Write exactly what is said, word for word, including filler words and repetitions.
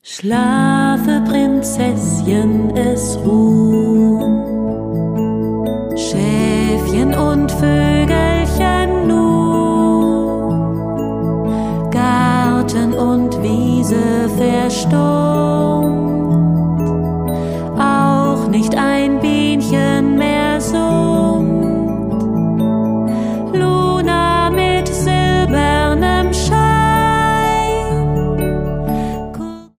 Schlafe, Prinzesschen, es ruht, Schäfchen und Vögelchen nun, Garten und Wiese verstohlen.